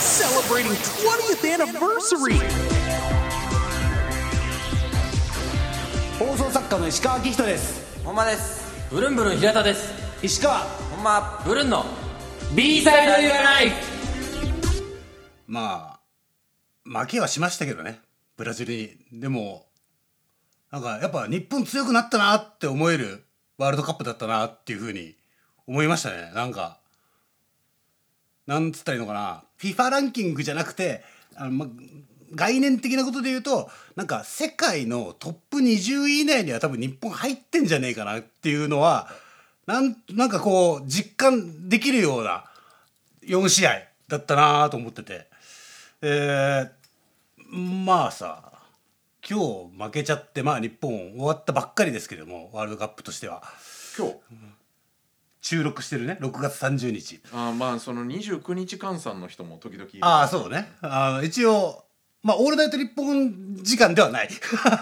celebrating 20th anniversary. 放送作家の石川明人です。 ほんまです。 ブルンブルン平田です。 石川ほんまブルンの B サイドユアライフ。 まあ負けはしましたけどね、ブラジルに。でもなんかやっぱ日本強くなったなって思えるワールドカップだったなっていう風に思いましたね。なんかなんつったらいいのかな、 FIFA ランキングじゃなくて概念的なことで言うと、なんか世界のトップ20位以内には多分日本入ってんじゃねえかなっていうのはなんかこう実感できるような4試合だったなと思ってて、まあさ、今日負けちゃって、まあ日本終わったばっかりですけども、ワールドカップとしては今日収録してるね、6月30日。 まあその29日換算の人も時々いる。 そうね、一応まあオールナイト日本時間ではない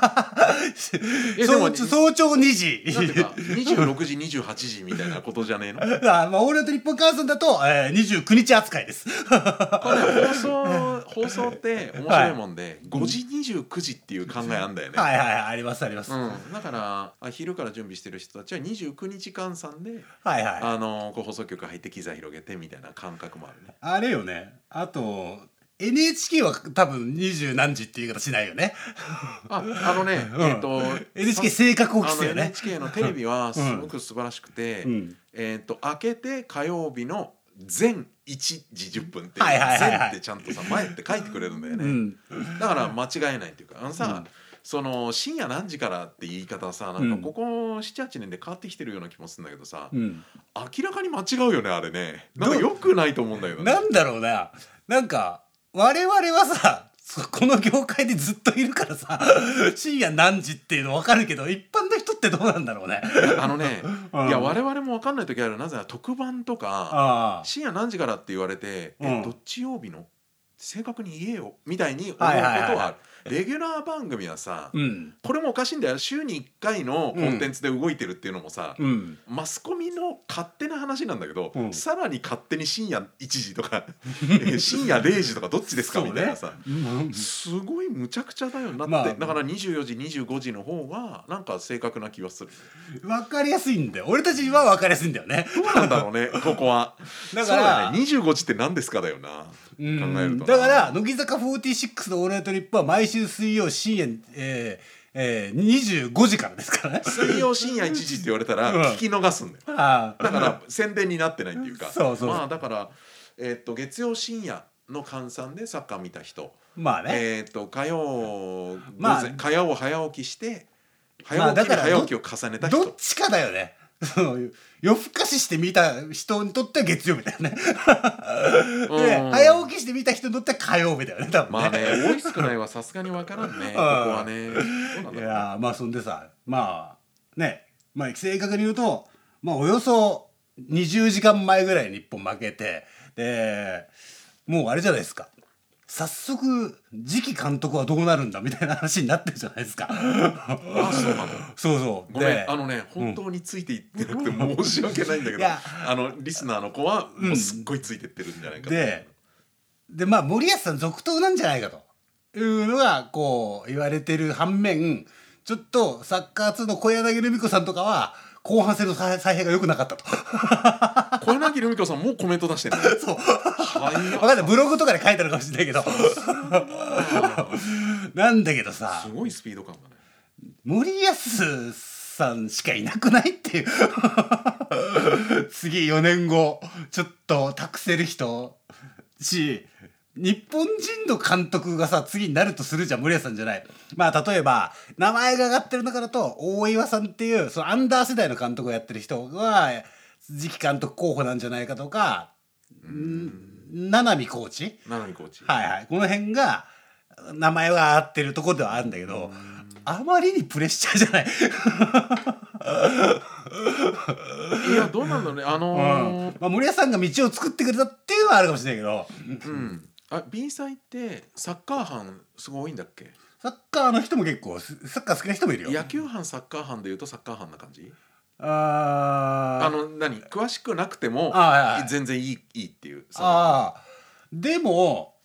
早朝2時なんていうか26時28時みたいなことじゃねえのまあオールナイト日本換算だと、29日扱いですこれ放送って面白いもんで、5時29時っていう考えあんだよね。 はいはいはい、ありますあります、 だから昼から準備してる人たちは29日換算で、 はいはい、 こう放送局入って機材広げてみたいな感覚もあるね。 あれよね。あとNHK は多分20何時っていう言い方しないよね。NHK 正確を期すよね。 NHK のテレビはすごく素晴らしくて、明けて火曜日の前1時10分って前ってちゃんとさ前って書いてくれるんだよね、だから間違えないっていうか、その深夜何時からって言い方はさ、なんかここ 7,8 年で変わってきてるような気もするんだけどさ、明らかに間違うよねあれね。なんか良くないと思うんだよね。 なんだろうな、なんか我々はさこの業界でずっといるからさ深夜何時っていうの分かるけど、一般の人ってどうなんだろうね。 いや我々も分かんない時ある。なぜなら特番とか深夜何時からって言われて、どっち曜日の正確に言えよみたいに思うことはある。レギュラー番組はさ、これもおかしいんだよ。週に1回のコンテンツで動いてるっていうのもさ、マスコミの勝手な話なんだけど、さらに勝手に深夜1時とか深夜0時とかどっちですかみたいなさ、すごいむちゃくちゃだよなって、だから24時25時の方がなんか正確な気はする。 分かりやすいんだよ。俺たちは分かりやすいんだよね。 どうなんだろうねここは。だから25時って何ですかだよな、考えると。 だから乃木坂46のオールナイトニッポンは毎週水曜深夜25時からですからね。 水曜深夜1時って言われたら聞き逃すんだよ、だから宣伝になってないっていうか。まあだから、月曜深夜の換算でサッカー見た人、 まあね、 火曜早起きして早起きに早起きを重ねた人、 どっちかだよね。夜更かしして見た人にとっては月曜日だよねで早起きして見た人にとっては火曜日だよね多分ね。 まあね、多い少ないはさすがに分からんねここはね。 いやまあそんでさ、まあね、まあ正確に言うと、まあおよそ20時間前ぐらいに日本負けて、でもうあれじゃないですか、早速次期監督はどうなるんだみたいな話になってるじゃないですか。 そうなの。 そうごめん、本当についていってなくて申し訳ないんだけど、リスナーの子はもうすっごいついてってるんじゃないかと。 でまあ森保さん続投なんじゃないかというのがこう言われてる反面、ちょっとサッカー通の小柳ルミ子さんとかは後半戦の采配が良くなかったと。 小柳ルミ子さんもうコメント出してる。 そう。分かんない、ブログとかで書いてあるかもしれないけどなんだけどさ、 すごいスピード感だね。 森保さんしかいなくないっていう次4年後ちょっと託せる人し、日本人の監督がさ次になるとするじゃん、森保さんじゃない。まあ例えば名前が挙がってる中だと大岩さんっていうそのアンダー世代の監督をやってる人が次期監督候補なんじゃないかとか、七海コーチ、はいはい、この辺が名前が挙がってるところではあるんだけど、あまりにプレッシャーじゃないいやどうなんだろうね。 まあ、森保さんが道を作ってくれたっていうのはあるかもしれないけど、 B 祭ってサッカー班すごい多いんだっけ？ サッカーの人も結構サッカー好きな人もいるよ。 野球班サッカー班でいうとサッカー班な感じ？詳しくなくても全然いいっていう。 でも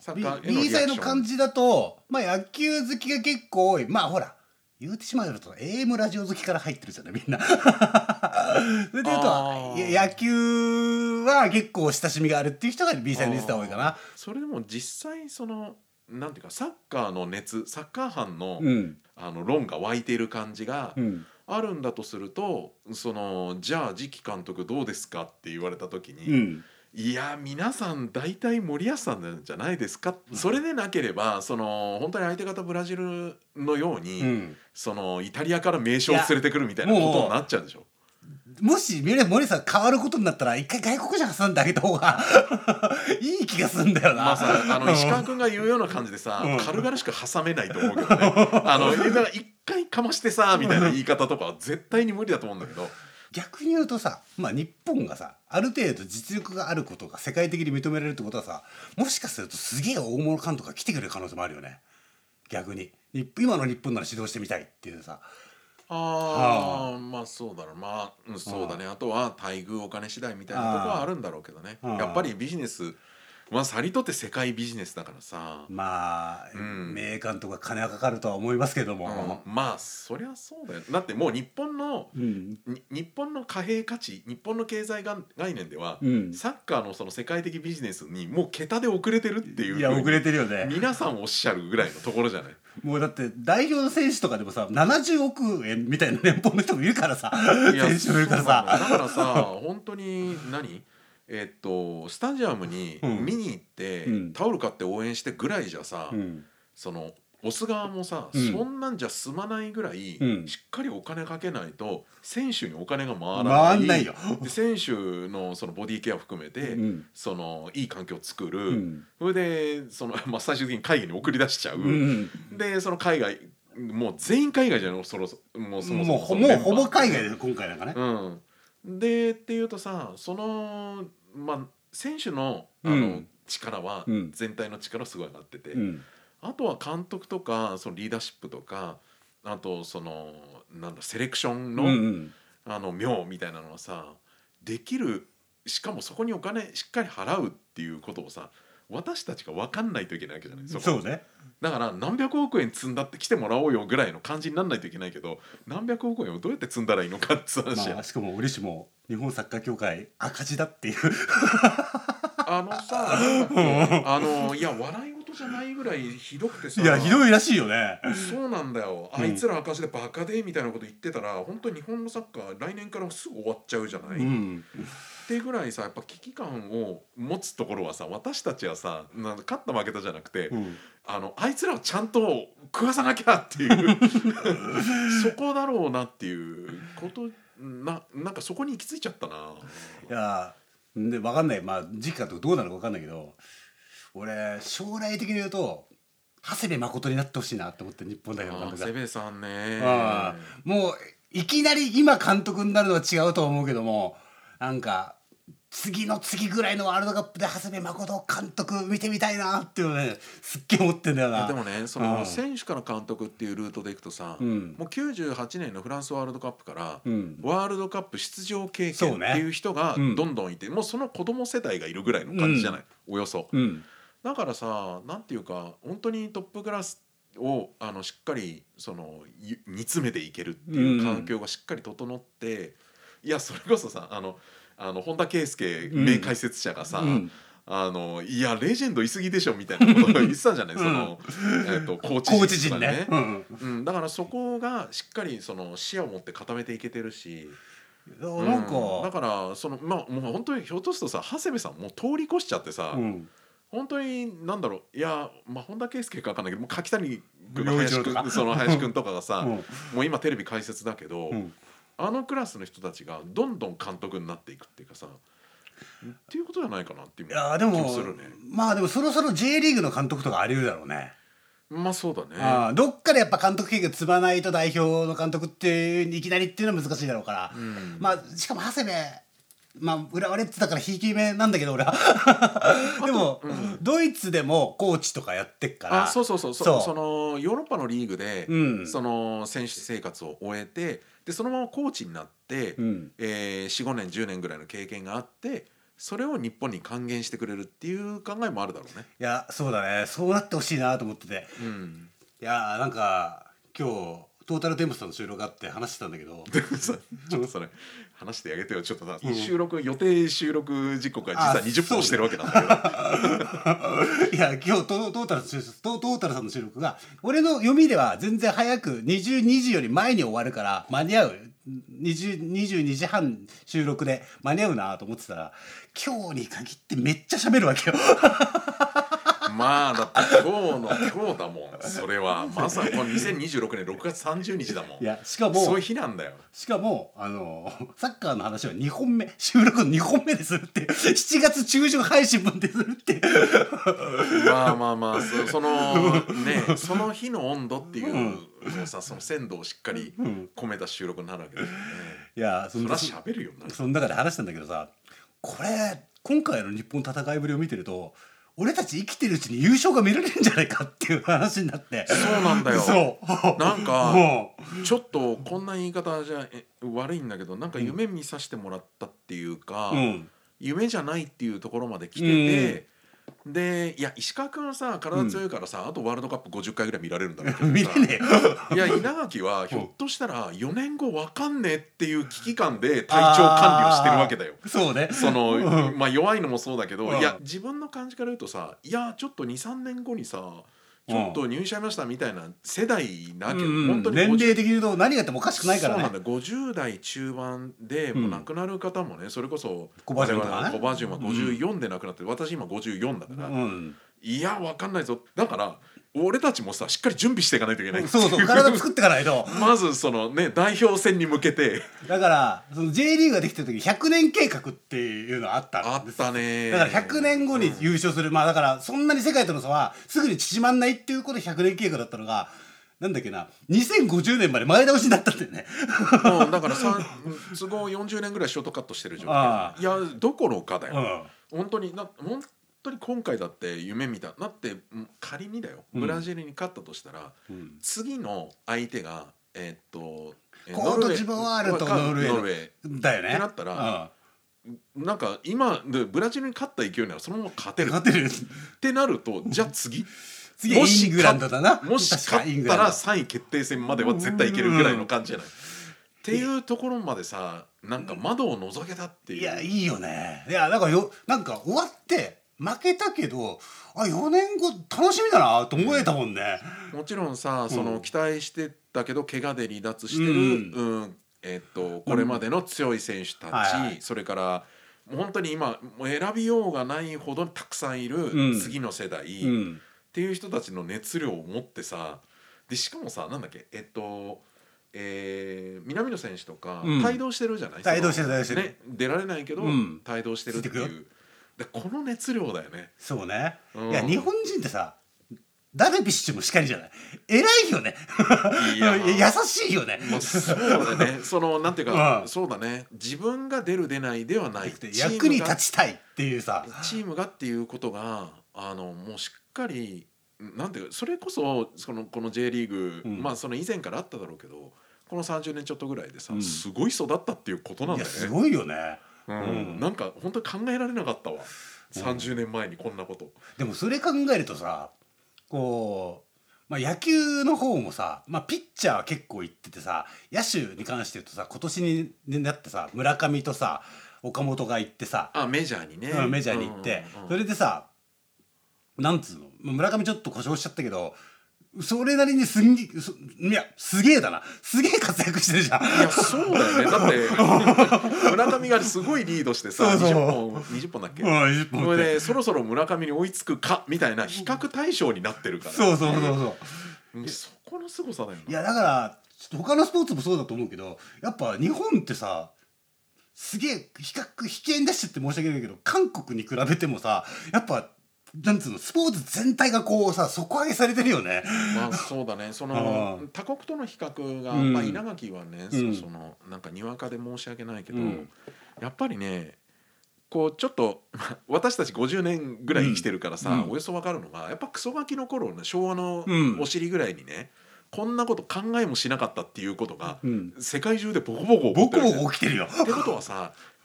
サッカーへの B リアクションサイの感じだと、まあ野球好きが結構多い。まあほら言うてしまうと AM ラジオ好きから入ってるじゃないみんな。それで言うと野球は結構親しみがあるっていう人が B サイのリスナー多いかな。 それでも実際そのなんていうかサッカーの熱、サッカー班の、論が湧いている感じがあるんだとすると、そのじゃあ次期監督どうですかって言われた時に、いや皆さん大体森保さんなんじゃないですか、それでなければその本当に相手方ブラジルのように、そのイタリアから名将を連れてくるみたいなことになっちゃうでしょ。 もし森さん変わることになったら一回外国人挟んであげた方がいい気がするんだよな。 まあさ、石川君が言うような感じでさ、軽々しく挟めないと思うけどね。一回かましてさみたいな言い方とかは絶対に無理だと思うんだけど。 逆に言うとさ、まあ、日本がさある程度実力があることが世界的に認められるってことはさ、もしかするとすげえ大物監督が来てくれる可能性もあるよね。逆に今の日本なら指導してみたいっていうさ。 まあそうだろう、まあそうだね。あとは待遇お金次第みたいなとこはあるんだろうけどね。やっぱりビジネスまあさりとって世界ビジネスだからさ、 まあ、名監督が金はかかるとは思いますけども、 まあそりゃそうだよ。だってもう日本の貨幣価値、日本の経済概念では、サッカーのその世界的ビジネスにもう桁で遅れてるっていう、 いや遅れてるよね。 皆さんおっしゃるぐらいのところじゃない。 もうだって代表の選手とかでもさ70億円みたいな年俸の人もいるからさ、選手もいるからさ、 だからさ本当にスタジアムに見に行って、タオル買って応援してぐらいじゃさ、その押す側もさ、そんなんじゃ済まないぐらい、しっかりお金かけないと選手にお金が回らないよ。で選手のそのボディケア含めて、そのいい環境を作る、それでその、最終的に海外に送り出しちゃう、でその海外もう全員海外じゃん、もうそもそもほぼ海外で今回なんかね。 でっていうとさ、その選手の力は、全体の力すごい上がってて、あとは監督とかそのリーダーシップとか、あとそのセレクションの、妙みたいなのはさできる。しかもそこにお金しっかり払うっていうことをさ私たちが分かんないといけないわけじゃない。 そうね。 だから何百億円積んだって来てもらおうよぐらいの感じにならないといけないけど、何百億円をどうやって積んだらいいのかって話や。 しかも折しも日本サッカー協会赤字だっていういや笑い事じゃないぐらいひどくてさ。 いやひどいらしいよね。 そうなんだよ。あいつら赤字でバカでみたいなこと言ってたら、本当に日本のサッカー来年からすぐ終わっちゃうじゃない、ってぐらいさ、やっぱ危機感を持つところはさ、私たちはさ勝った負けたじゃなくて、あいつらをちゃんと食わさなきゃっていうそこだろうなっていうことなんかそこに行き着いちゃったな。 いやで分かんない、時期かとどうなるか分かんないけど、俺将来的に言うと長谷部誠になってほしいなって思って、日本代表の監督が。 長谷部さんね。 もういきなり今監督になるのは違うと思うけども、なんか次の次ぐらいのワールドカップで長谷部誠監督見てみたいなっていうのね、すっげえ思ってんだよな。 でもね、その選手から監督っていうルートでいくとさ、もう98年のフランスワールドカップから、ワールドカップ出場経験っていう人がどんどんいて、もうその子供世代がいるぐらいの感じじゃない、およそ。だからさ、なんていうか本当にトップクラスをしっかりその煮詰めていけるっていう環境がしっかり整って、いやそれこそさ本田圭佑名解説者がさ、いやレジェンドいすぎでしょみたいなことを言ってたじゃない、そのコーチ陣ね。だからそこがしっかりその視野を持って固めていけてるし、 なんかだからそのもう本当にひょっとするとさ、長谷部さんもう通り越しちゃってさ、本当になんだろう、いや本田圭佑か分かんないけど、もう柿谷君林君とかがさ、もう今テレビ解説だけど、あのクラスの人たちがどんどん監督になっていくっていうかさ、っていうことじゃないかなっていう気もするね。 でもそろそろ J リーグの監督とかあり得るだろうね。 そうだね。 どっかでやっぱ監督経験積まないと代表の監督っていきなりっていうのは難しいだろうから、しかも長谷部浦和レッズだからひいき目なんだけど俺はでも、ドイツでもコーチとかやってっから、 そのヨーロッパのリーグで、その選手生活を終えて、でそのままコーチになって、4、5年10年ぐらいの経験があって、 それを日本に還元してくれるっていう考えもあるだろうね。 いやそうだね、そうなってほしいなと思ってて、いやなんか今日トータルテンボスさんの収録があって話してたんだけどちょっとそれ話してあげてよ。ちょっとさ、予定収録時刻が実は20分してるわけなんだけどいや今日トータルさんの収録が俺の読みでは全然早く22時より前に終わるから間に合う、22時半収録で間に合うなと思ってたら、今日に限ってめっちゃ喋るわけよまあだって今日だもん。それはまさにこの2026年6月30日だもん。 いやしかもそういう日なんだよ。 しかもサッカーの話は2本目収録の2本目でするって7月中旬配信分でするってまあそのねその日の温度っていうのさ、その鮮度をしっかり込めた収録になるわけだよね。 いやそりゃ喋るよな。 その中で話したんだけどさ、これ今回の日本の戦いぶりを見てると俺たち生きてるうちに優勝が見られるんじゃないかっていう話になって。 そうなんだよ。 そうなんかちょっとこんな言い方じゃ悪いんだけど、なんか夢見させてもらったっていうか、夢じゃないっていうところまで来てて、でいや石川君はさ体強いからさ、あとワールドカップ50回ぐらい見られるんだろうけどさ見れねえいや稲垣はひょっとしたら4年後わかんねえっていう危機感で体調管理をしてるわけだよ。 そうね。 まあ弱いのもそうだけど、いや自分の感じから言うとさ、いやちょっと 2,3 年後にさちょっと入院しちゃいましたみたいな世代なけど、本当に年齢的に言うと何があってもおかしくないからね。 そうなんだ。50代中盤でもう亡くなる方もね、それこそコバジュンとかね、 コバジュンは54で亡くなって、私今54だから、いや分かんないぞ。だから俺たちもさしっかり準備していかないといけない。 そう体作っていかないとまずそのね代表戦に向けて。 だからその J リーグができてる時100年計画っていうのあったんです。 あったね。 だから100年後に優勝する、まあだからそんなに世界との差はすぐに縮まんないっていうことで100年計画だったのが、なんだっけな、2050年まで前倒しになったんだよねだから都合40年ぐらいショートカットしてる状況。いやどころかだよ、本当に今回だって夢見た。だって仮にだよ、ブラジルに勝ったとしたら、次の相手がコートジボワールとノルウェーだよねってなったら、なんか今でブラジルに勝った勢いならそのまま勝てるってなると、じゃあ次イングランドだな。 もし勝ったら3位決定戦までは絶対いけるぐらいの感じじゃない、っていうところまでさ、なんか窓を覗けたっていう。 いやいいよね。いやなんか終わって負けたけど、4年後楽しみだなと思えたもんね。 もちろんさ、その期待してたけど怪我で離脱してる、これまでの強い選手たち、それから本当に今もう選びようがないほどたくさんいる次の世代、っていう人たちの熱量を持ってさ、でしかもさ、なんだっけ南野選手とか帯同してるじゃない。 帯同してるね、出られないけど帯同してるっていう。でこの熱量だよね。 そうね。いや日本人ってさ、ダルビッシュもしかりじゃない。偉いよね。優しいよね。 そうだね。そのなんていうか、そうだね。自分が出る出ないではない。 役に立ちたいっていうさ。 チームがっていうことがもうしっかりなんていうか、それこそこの J リーグ、まあその以前からあっただろうけど、この30年ちょっとぐらいでさ、すごい育ったっていうことなんだよね。 すごいよね。 なんか本当に考えられなかったわ。30年前にこんなこと。 でもそれ考えるとさ、こう、野球の方もさ、ピッチャーは結構いっててさ、野手に関して言うとさ、今年になってさ、村上とさ岡本が行ってさ、 メジャーにね、 メジャーに行って、それでさ、なんつうの、村上ちょっと故障しちゃったけど、それなりにすげえだな、すげえ活躍してるじゃん。 いやそうだよね。だって村上がすごいリードしてさ、20本だっけ、それでそろそろ村上に追いつくかみたいな比較対象になってるから、 そうそこの凄さだよな。 いやだからちょっと他のスポーツもそうだと思うけど、やっぱ日本ってさ、すげえ引き合いに出してって申し訳ないけど、韓国に比べてもさ、やっぱなんつうの、スポーツ全体がこうさ底上げされてるよね。 そうだね。その他国との比較が、稲垣はね、そのなんかにわかで申し訳ないけど、やっぱりね、こうちょっと私たち50年ぐらい生きてるからさ、およそ分かるのが、やっぱクソガキの頃ね、昭和のお尻ぐらいにね、こんなこと考えもしなかったっていうことが、世界中でボコボコ起きてるよ。 ってことはさ、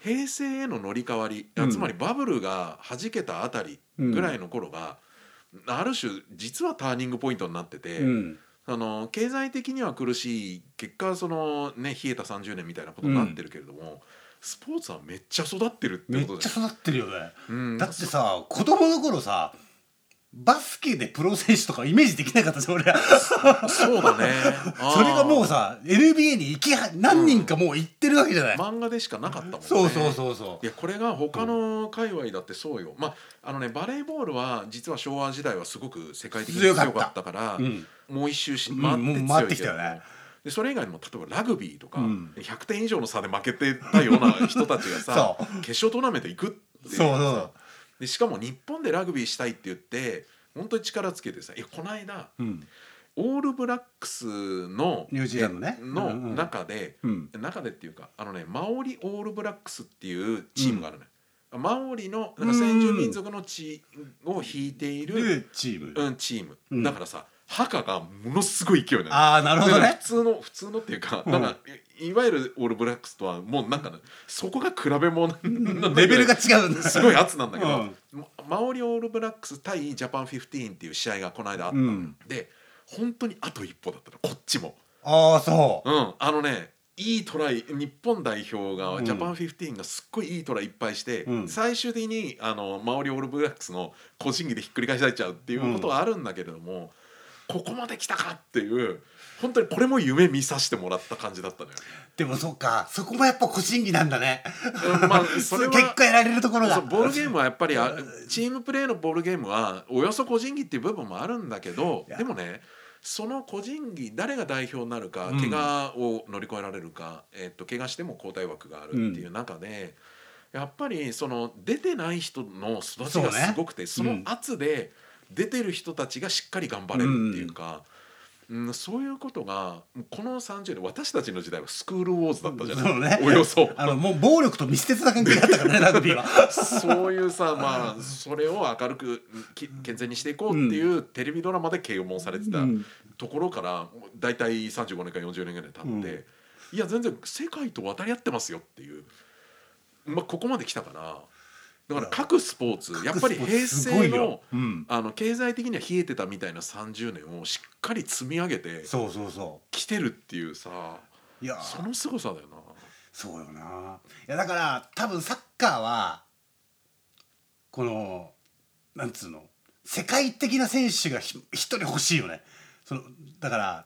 平成への乗り換わり、つまりバブルが弾けたあたりぐらいの頃が、ある種実はターニングポイントになってて、経済的には苦しい結果そのね冷えた30年みたいなことになってるけれども、スポーツはめっちゃ育ってるってことでめっちゃ育ってるよね、だってさ子供の頃さバスケでプロ選手とかイメージできなかったじゃん俺らそうだねそれがもうさ NBA に何人かもう行ってるわけじゃない、 漫画でしかなかったもんね。 そういやこれが他の界隈だってそうよ。バレーボールは実は昭和時代はすごく世界的に強かったから、もう一周回ってきたよね。でそれ以外にも例えばラグビーとか、100点以上の差で負けてたような人たちがさ決勝トーナメント行くっていうさでしかも日本でラグビーしたいって言って本当に力つけてさ、この間、オールブラックスのニュージーランドねの中でっていうかマオリオールブラックスっていうチームがあるのよ。マオリの先住民族の地を引いているチーム、 だからさハカがものすごい勢いなの。 なるほどね。 普通のっていうか、なんかいわゆるオールブラックスとはもうなんか、そこが比べ物レベルが違うんだ。 すごい圧なんだけど、マオリオールブラックス対ジャパン15っていう試合がこの間あったの、で本当にあと一歩だったのこっちも。 そう。 いいトライ日本代表が、ジャパン15がすっごいいいトライいっぱいして、最終的にマオリオールブラックスの個人技でひっくり返されちゃうっていうことはあるんだけれども、ここまで来たかっていう本当にこれも夢見させてもらった感じだったのよ。 でもそうか、そこもやっぱ個人技なんだね。 それは結果やられるところがボールゲームはやっぱりチームプレーのボールゲームはおよそ個人技っていう部分もあるんだけど、でもねその個人技誰が代表になるか、怪我を乗り越えられるか、怪我しても交代枠があるっていう中で、やっぱりその出てない人の育ちがすごくて、その圧で出てる人たちがしっかり頑張れるっていうか、そういうことがこの30年私たちの時代はスクールウォーズだったじゃない、およそもう暴力と密接な関係だったからねラグビーはそういうさ、それを明るく健全にしていこうっていうテレビドラマで啓蒙されてたところからだいたい35年か40年ぐらい経って、いや全然世界と渡り合ってますよっていう、ここまで来たから。だから各スポーツやっぱり平成の、経済的には冷えてたみたいな30年をしっかり積み上げて来てるっていうさ、その凄さだよな。 そうよな。いやだから多分サッカーはこのなんつうの世界的な選手が一人欲しいよね。だから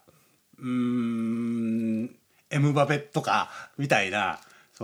エムバペとかみたいな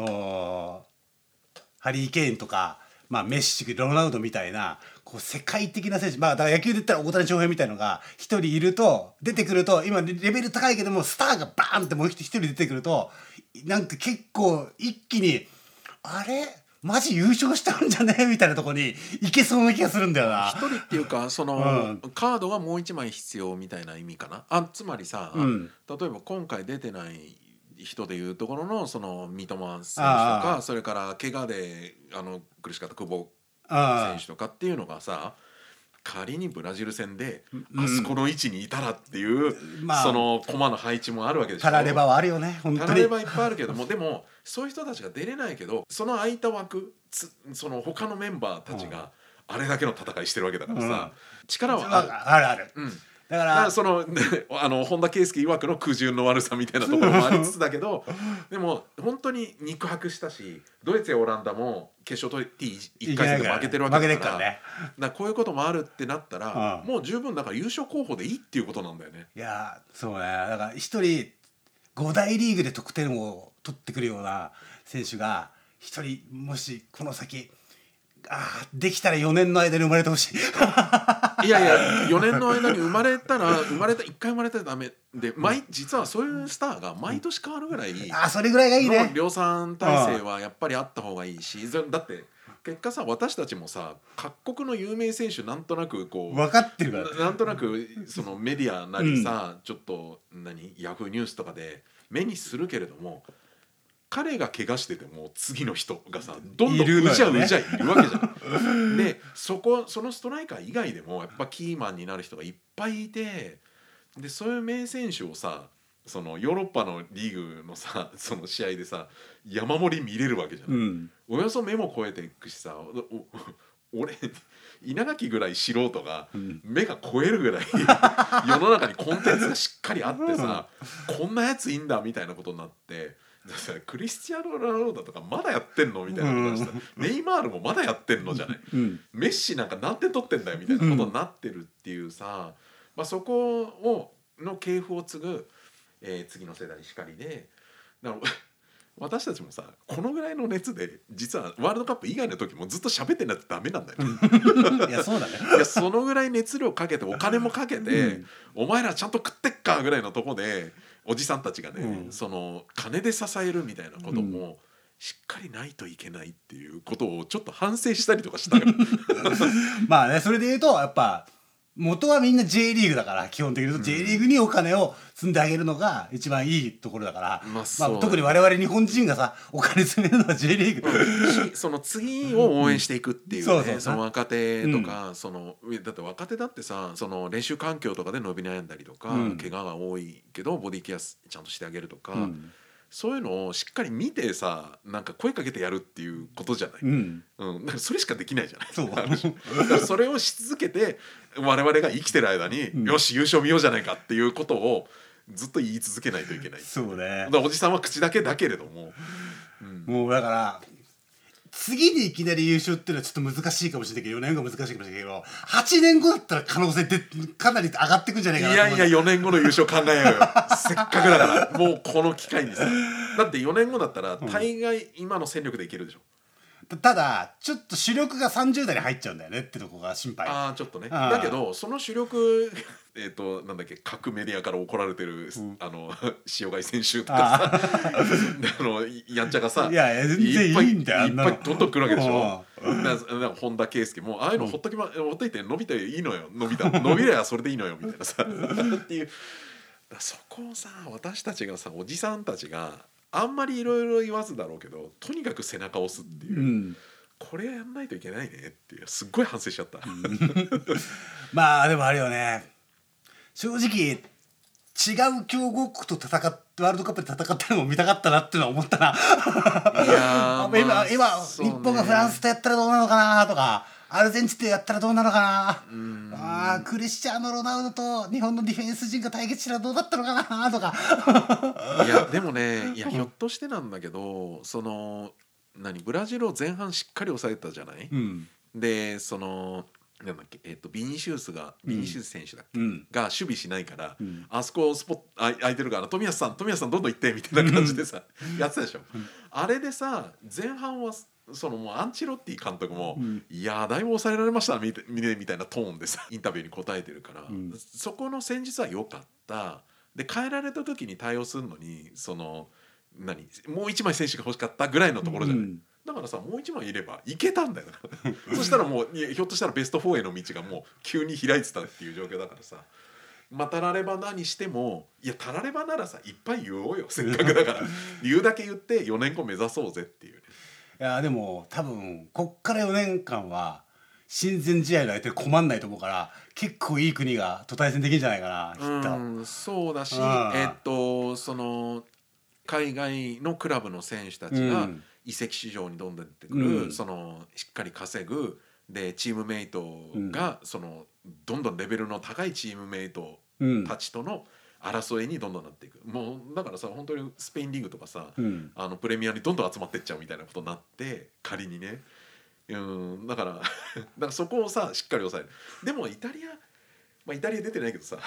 ハリー・ケーンとか。メッシ、ロナウドみたいな世界的な選手、だから野球で言ったら大谷翔平みたいなのが一人いると出てくると、今レベル高いけどもスターがバーンってもう一人出てくるとなんか結構一気にあれマジ優勝したんじゃねみたいなところにいけそうな気がするんだよな。 一人っていうかその、カードがもう一枚必要みたいな意味かな。つまりさ、例えば今回出てない人でいうところのその三笘選手とか、それから怪我で苦しかった久保選手とかっていうのがさ、仮にブラジル戦であそこの位置にいたらっていう、その駒の配置もあるわけでしょ。 タラレバはあるよね本当に。 タラレバいっぱいあるけども、でもそういう人たちが出れないけど、その空いた枠その他のメンバーたちがあれだけの戦いしてるわけだからさ、力はある。だからその本田圭佑曰くの苦渋の悪さみたいなところもありつつだけどでも本当に肉薄したし、ドイツやオランダも決勝取り1回戦で負けてるわけだから、だからこういうこともあるってなったら、もう十分だから優勝候補でいいっていうことなんだよね。 いやそうね。だから一人5大リーグで得点を取ってくるような選手が一人もしこの先できたら4年の間に生まれてほしいいやいや4年の間に1回生まれたらダメで、実はそういうスターが毎年変わるぐらいそれぐらいがいいね。 量産体制はやっぱりあった方がいいし、だって結果さ私たちもさ各国の有名選手なんとなく分かってるから、 なんとなくそのメディアなりさ、ちょっとヤフーニュースとかで目にするけれども、彼が怪我してても次の人がさどんどんうじゃうじゃいるわけじゃん。でそのストライカー以外でもやっぱキーマンになる人がいっぱいいて、でそういう名選手をさそのヨーロッパのリーグのさその試合でさ山盛り見れるわけじゃん、およそ目も超えていくしさ俺稲垣ぐらい素人が目が超えるぐらい世の中にコンテンツがしっかりあってさ、こんなやついいんだみたいなことになって、クリスチャーノ・ロナウドとかまだやってんのみたいなことした、ネイマールもまだやってんのじゃない、メッシなんか何点取ってんだよみたいなことになってるっていうさ、そこの系譜を継ぐ、次の世代しかりで、だから私たちもさこのぐらいの熱で実はワールドカップ以外の時もずっと喋ってないとダメなんだよいやそうだねいやそのぐらい熱量かけてお金もかけて、お前らちゃんと食ってっかぐらいのとこでおじさんたちがね、その金で支えるみたいなこともしっかりないといけないっていうことをちょっと反省したりとかしたよまあね、それで言うとやっぱ元はみんな J リーグだから、基本的に言うと J リーグにお金を積んであげるのが一番いいところだから、特に我々日本人がさお金積めるのは J リーグその次を応援していくっていうね、その若手とか、そのだって若手だってさ、その練習環境とかで伸び悩んだりとか、怪我が多いけどボディケアちゃんとしてあげるとか、そういうのをしっかり見てさ、なんか声かけてやるっていうことじゃない、だからそれしかできないじゃない。 そうだからそれをし続けて我々が生きてる間に、よし優勝見ようじゃないかっていうことをずっと言い続けないといけない。 そうね。 だからおじさんは口だけだけれども、 もうだから次にいきなり優勝っていうのはちょっと難しいかもしれないけど、4年後難しいかもしれないけど、8年後だったら可能性ってかなり上がってくんじゃないかな。 いやいや4年後の優勝考えようよせっかくだからもうこの機会にさ、だって4年後だったら大概今の戦力でいけるでしょ。 ただちょっと主力が30代に入っちゃうんだよねってとこが心配。 ちょっとね。だけどその主力なんだっけ、各メディアから怒られてる、塩貝選手とかさやんちゃがさ、 いや全然いいんだよ、 いっぱいどんどん来るわけでしょ。本田圭佑もああいうのほっといて伸びていいのよ、伸びればそれでいいのよみたいなさっていう、そこをさ私たちがさ、おじさんたちがあんまりいろいろ言わずだろうけど、とにかく背中を押すっていう、これやんないといけないねっていう、すっごい反省しちゃったまあでもあれよね、正直違う強豪国とワールドカップで戦ったのも見たかったなっていうのは思ったな。いや今日本がフランスとやったらどうなのかなとか、アルゼンチンとやったらどうなのかな、クリスチャーノ・ロナウドと日本のディフェンス陣が対決したらどうだったのかなとかいやでもね、ひょっとしてなんだけど、そのブラジルを前半しっかり抑えたじゃない、でそのなんだっけ、ビニシウス選手だっけ、が守備しないから、あそこ空いてるから冨安さんどんどん行ってみたいな感じでさ、やってたでしょ。あれでさ前半はそのもうアンチロッティ監督も、いやだいぶ抑えられましたみたいなトーンでさインタビューに答えてるから、そこの戦術は良かった。で変えられた時に対応するのにそのもう一枚選手が欲しかったぐらいのところじゃない、だからさもう一枚いればいけたんだよそしたらもうひょっとしたらベスト4への道がもう急に開いてたっていう状況だからさ、たらればなにしても、いやたらればならさいっぱい言おうよ、せっかくだから言うだけ言って4年後目指そうぜっていうね。 いやでも多分こっから4年間は親善試合の相手で困んないと思うから、結構いい国がと対戦できるんじゃないかなきっと。 そうだし、その海外のクラブの選手たちが移籍市場にどんどん出てくる、そのしっかり稼ぐでチームメイトが、そのどんどんレベルの高いチームメイトたちとの争いにどんどんなっていく。もうだからさ本当にスペインリーグとかさ、プレミアにどんどん集まってっちゃうみたいなことになって、仮にね、だからそこをさしっかり抑える。でもイタリア出てないけどさ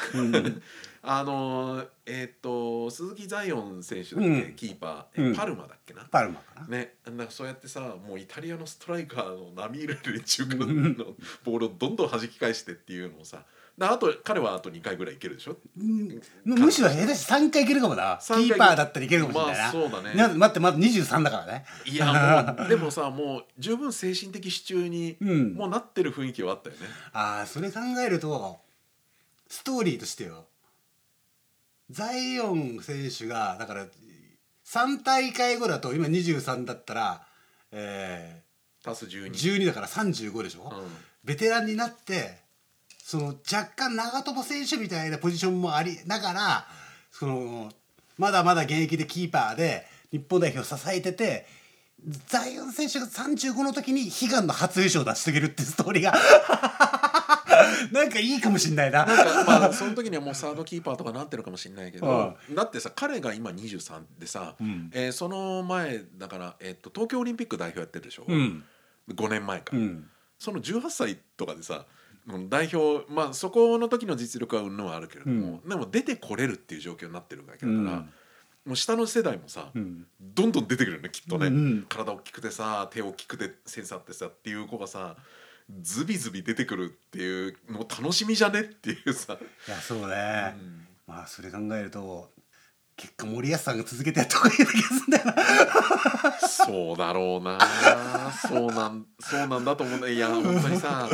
鈴木ザイオン選手だっけ、キーパー、パルマだっけな、 パルマかなね、なんかそうやってさもうイタリアのストライカーの並みいる連中のボールをどんどん弾き返してっていうのをさ、あと彼はあと2回ぐらいいけるでしょ、 むしろ下手し3回いけるかもな、キーパーだったらいけるかもしれないな。 そうだね。 待ってまだ23だからね。 いやもうでもさもう十分精神的支柱にもうなってる雰囲気はあったよね。 それ考えるとストーリーとしてよ、ザイオン選手がだから3大会後だと今23だったら、 足す 12だから35でしょ、ベテランになってその若干長友選手みたいなポジションもありながら、そのまだまだ現役でキーパーで日本代表を支えてて、ザイオン選手が35の時に悲願の初優勝を成し遂げるっていうストーリーがなんかいいかもしんないな。 なんかまあその時にはもうサードキーパーとかなってるかもしれないけど、だってさ彼が今23でさ、その前だから、東京オリンピック代表やってるでしょ、5年前か、その18歳とかでさ代表、まあそこの時の実力はうんのはあるけれども、でも出てこれるっていう状況になってるわけだから、もう下の世代もさ、どんどん出てくるよねきっとね、体大きくてさ手大きくてセンサーってさっていう子がさズビズビ出てくるっていうもう楽しみじゃねっていうさ。 いやそうね、まあそれ考えると結果森保さんが続けてやった方がいい気がするんだよなそうだろうなそうなんだと思うんだ。いや本当にさ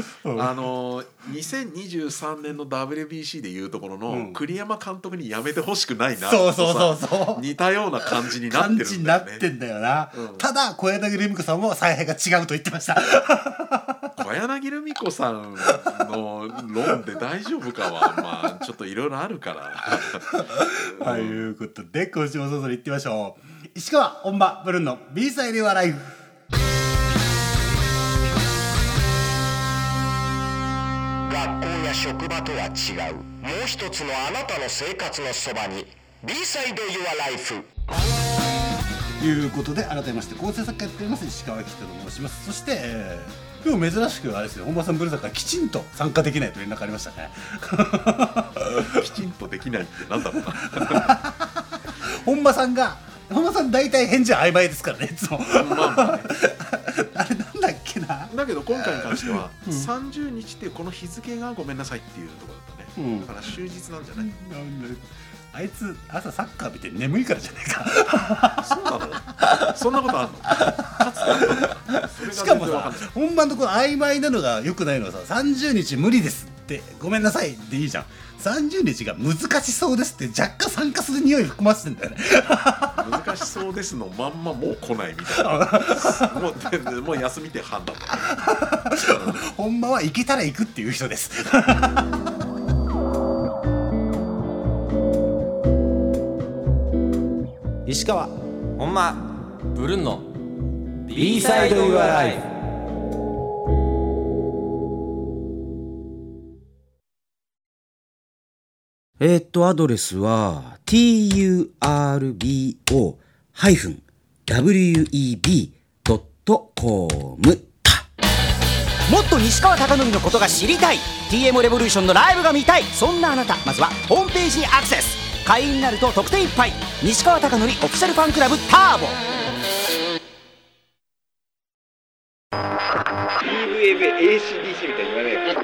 2023年の WBC でいうところの栗山監督にやめてほしくないなとさ似たような感じになってるんだよね。感じになってんだよな、 ただ小柳ルミ子さんも采配が違うと言ってました小柳ルミ子さんの論で大丈夫かはまあちょっといろいろあるからということで今週もそろそろ行ってみましょう。石川本間ブルーンの B サイドはライフ。 学校や職場とは違うもう一つのあなたの生活のそばに B サイド Your Life。 ということで改めまして構成作家やっております石川貴人と申します。そして、今日珍しくあれですよ、本間さんブルーサッカーきちんと参加できないと連絡ありましたねきちんとできないってなんだろうな本間さん大体返事は曖昧ですからねいつもまあまあねあれなんだっけな。 だけど今回に関しては30日っていうこの日付がごめんなさいっていうところだったね、だから終日なんじゃない、 あいつ朝サッカー見て眠いからじゃないかそうなのそんなことあんのかつてあったのしかもさ本番のこの曖昧なのが良くないのはさ30日無理ですってごめんなさいでいいじゃん。30日が難しそうですって若干参加する匂い含ませてんだよね難しそうですのまんまもう来ないみたいなもう休みって判断だ、 本番は行けたら行くっていう人です石川本間ブルーンの B サイド Your Life。アドレスは turbo-web.com。 もっと西川貴教のことが知りたい、 TM レボリューションのライブが見たい、そんなあなたまずはホームページにアクセス。会員になると特典いっぱい。西川貴教オフィシャルファンクラブターボ。 TVF-ACDC みたいに言わないで。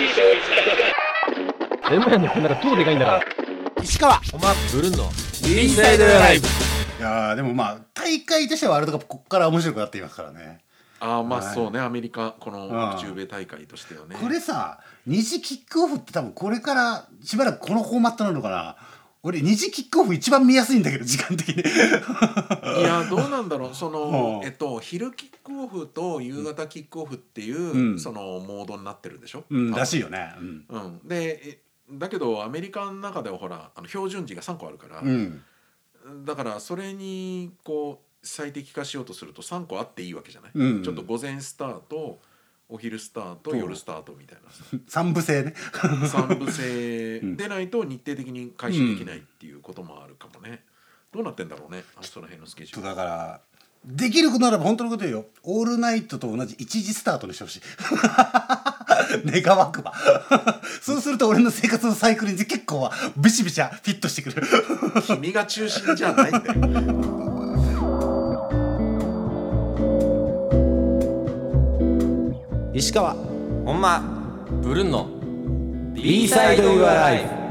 全部やんのこんな超でかいんだから。 石川本間ブルーンの B サイドライブ。 いやでもまあ大会としてはワールドカップここから面白くなっていますからね。 ああまあそうね、アメリカこの中米大会としてはね。 これさ2次キックオフって多分これからしばらくこのフォーマットなのかな。俺2次キックオフ一番見やすいんだけど時間的にいやどうなんだろうその昼キックオフと夕方キックオフっていう、そのモードになってるんでしょ、 らしいよね、 でだけどアメリカの中ではほら標準時が3個あるから、だからそれにこう最適化しようとすると3個あっていいわけじゃない、ちょっと午前スタートお昼スタート夜スタートみたいな 3部制ね 3部制でないと日程的に開始できないっていうこともあるかもね。どうなってんだろうねその辺のスケジュール。 だからできることならば本当のこと言うよ、オールナイトと同じ1時スタートにしてほしい願わくばそうすると俺の生活のサイクルに結構はビシビシフィットしてくる君が中心じゃないんだよ石川本間ブルーンの B サイド Your Life。